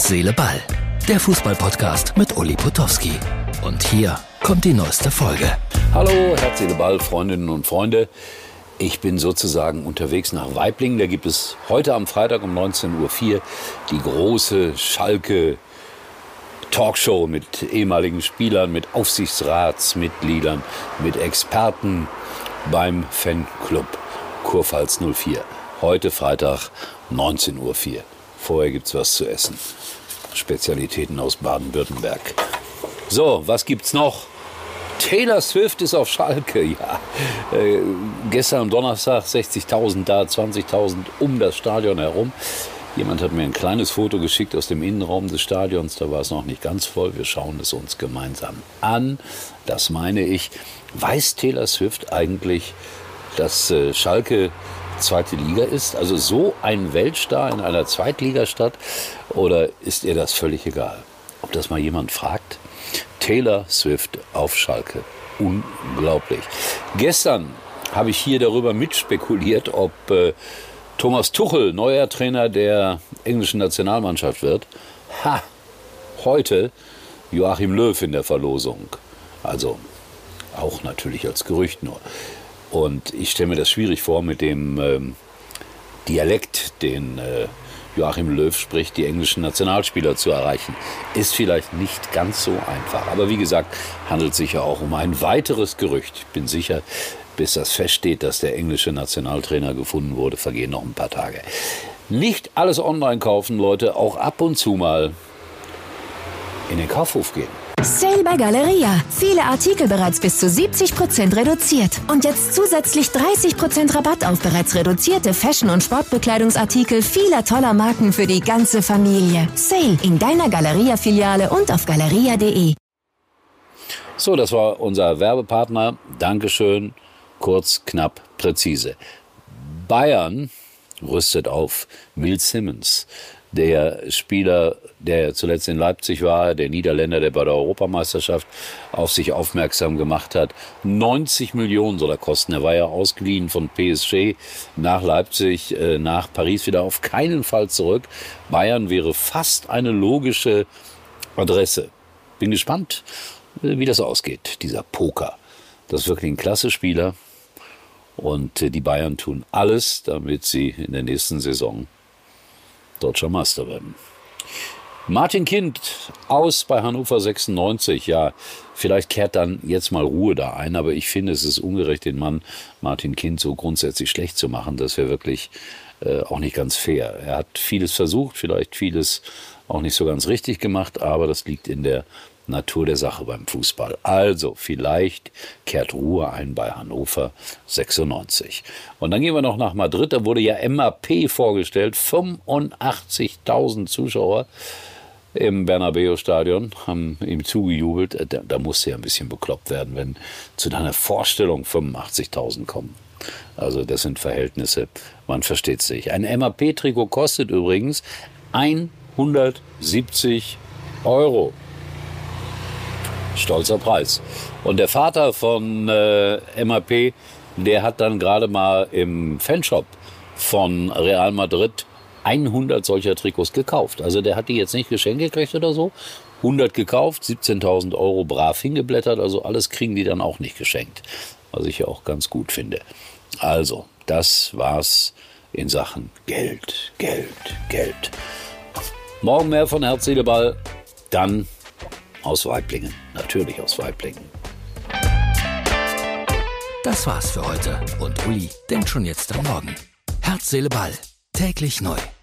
Seele, Ball. Der Fußball-Podcast mit Uli Potowski. Und hier kommt die neueste Folge. Hallo, Herz, Seele, Ball, Freundinnen und Freunde. Ich bin sozusagen unterwegs nach Waiblingen. Da gibt es heute am Freitag um 19.04 Uhr die große Schalke Talkshow mit ehemaligen Spielern, mit Aufsichtsratsmitgliedern, mit Experten beim Fanclub Kurpfalz 04. Heute Freitag 19.04 Uhr. Vorher gibt's was zu essen. Spezialitäten aus Baden-Württemberg. So, was gibt's noch? Taylor Swift ist auf Schalke, ja. Gestern am Donnerstag 60.000 da, 20.000 um das Stadion herum. Jemand hat mir ein kleines Foto geschickt aus dem Innenraum des Stadions. Da war es noch nicht ganz voll. Wir schauen es uns gemeinsam an. Das meine ich. Weiß Taylor Swift eigentlich, dass Schalke zweite Liga ist? Also so ein Weltstar in einer Zweitligastadt? Oder ist ihr das völlig egal? Ob das mal jemand fragt? Taylor Swift auf Schalke. Unglaublich. Gestern habe ich hier darüber mitspekuliert, ob Thomas Tuchel neuer Trainer der englischen Nationalmannschaft wird. Heute Joachim Löw in der Verlosung. Also auch natürlich als Gerücht nur. Und ich stelle mir das schwierig vor, mit dem Dialekt, den Joachim Löw spricht, die englischen Nationalspieler zu erreichen. Ist vielleicht nicht ganz so einfach. Aber wie gesagt, handelt sich ja auch um ein weiteres Gerücht. Ich bin sicher, bis das feststeht, dass der englische Nationaltrainer gefunden wurde, vergehen noch ein paar Tage. Nicht alles online kaufen, Leute, auch ab und zu mal in den Kaufhof gehen. Sale bei Galeria. Viele Artikel bereits bis zu 70% reduziert. Und jetzt zusätzlich 30% Rabatt auf bereits reduzierte Fashion- und Sportbekleidungsartikel vieler toller Marken für die ganze Familie. Sale in deiner Galeria-Filiale und auf galeria.de. So, das war unser Werbepartner. Dankeschön. Kurz, knapp, präzise. Bayern rüstet auf. Will Simmons, der Spieler, der zuletzt in Leipzig war, der Niederländer, der bei der Europameisterschaft auf sich aufmerksam gemacht hat. 90 Millionen soll er kosten. Er war ja ausgeliehen von PSG nach Leipzig, nach Paris wieder auf keinen Fall zurück. Bayern wäre fast eine logische Adresse. Bin gespannt, wie das ausgeht, dieser Poker. Das ist wirklich ein klasse Spieler. Und die Bayern tun alles, damit sie in der nächsten Saison deutscher Meister werden. Martin Kind aus bei Hannover 96. Ja, vielleicht kehrt dann jetzt mal Ruhe da ein, aber ich finde, es ist ungerecht, den Mann Martin Kind so grundsätzlich schlecht zu machen. Das wäre wirklich auch nicht ganz fair. Er hat vieles versucht, vielleicht vieles auch nicht so ganz richtig gemacht, aber das liegt in der Natur der Sache beim Fußball. Also vielleicht kehrt Ruhe ein bei Hannover 96. Und dann gehen wir noch nach Madrid. Da wurde ja MAP vorgestellt. 85.000 Zuschauer im Bernabeu-Stadion haben ihm zugejubelt. Da musste ja ein bisschen bekloppt werden, wenn zu deiner Vorstellung 85.000 kommen. Also das sind Verhältnisse, man versteht es nicht. Ein MAP-Trikot kostet übrigens 170 €. Stolzer Preis. Und der Vater von MAP, der hat dann gerade mal im Fanshop von Real Madrid 100 solcher Trikots gekauft. Also der hat die jetzt nicht geschenkt gekriegt oder so. 100 gekauft, 17.000 € brav hingeblättert. Also alles kriegen die dann auch nicht geschenkt. Was ich ja auch ganz gut finde. Also, das war's in Sachen Geld, Geld, Geld. Morgen mehr von Herz, Seele, Ball. Dann aus Waiblingen. Natürlich aus Waiblingen. Das war's für heute. Und Uli denkt schon jetzt am Morgen. Herz, Seele, Ball. Täglich neu.